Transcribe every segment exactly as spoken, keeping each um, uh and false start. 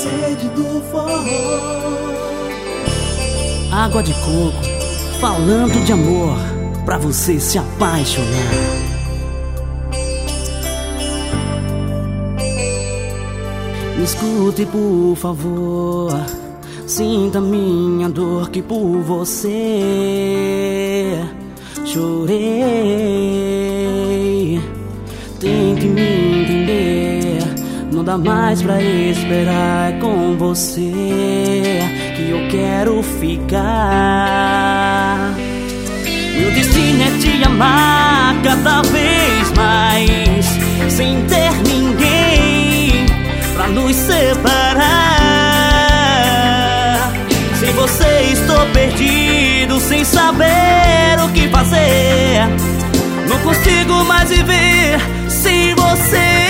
rede do forró. Água de coco, falando de amor, pra você se apaixonar. Me escute, por favor, sinta minha dor, que por você chorei. Tente me entender, não dá mais pra esperar. É com você que eu quero ficar. Meu destino é te amar cada vez mais, sem ter ninguém pra nos separar. Sem você estou perdido, sem saber o que fazer. Não consigo mais viver sem você.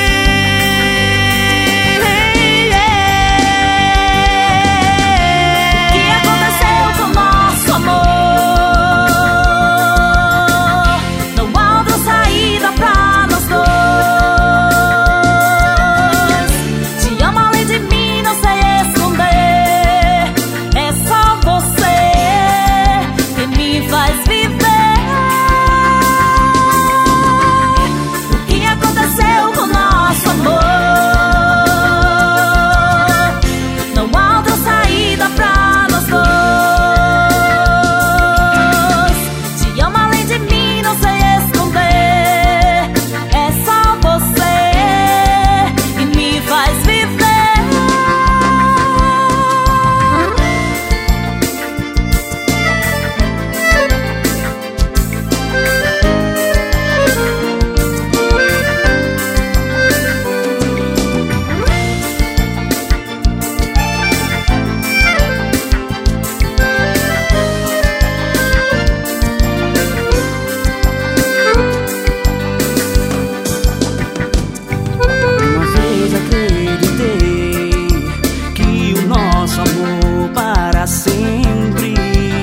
Sempre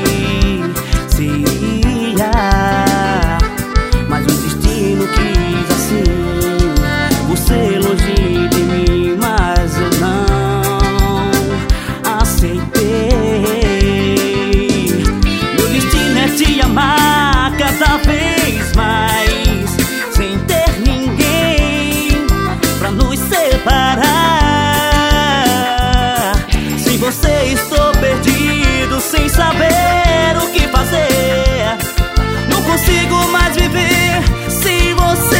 seria, mas o destino quis assim. Você longe de mim, mas eu não aceitei. Meu destino é te amar cada vez mais, sem ter ninguém pra nos separar. Sem você estou perdido, sem saber o que fazer. Não consigo mais viver sem você.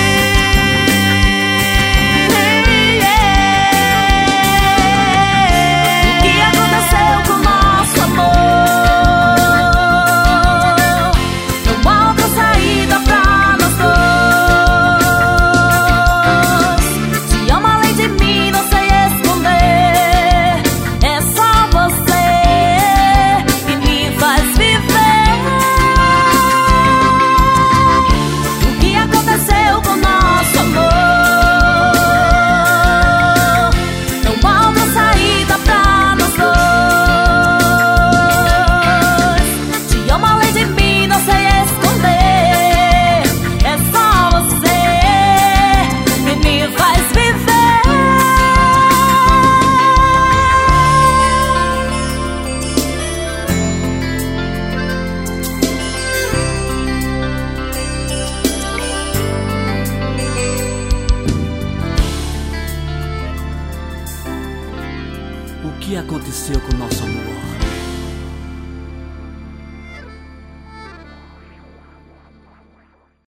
O que aconteceu com o nosso amor? Não há outra saída pra nós dois. Te amo além de mim, não sei esconder. É só você que me faz viver. O que aconteceu com o nosso amor? Não há outra saída pra nós dois. Te amo além de mim, não sei esconder. É só você que me faz viver. O que aconteceu com o nosso amor?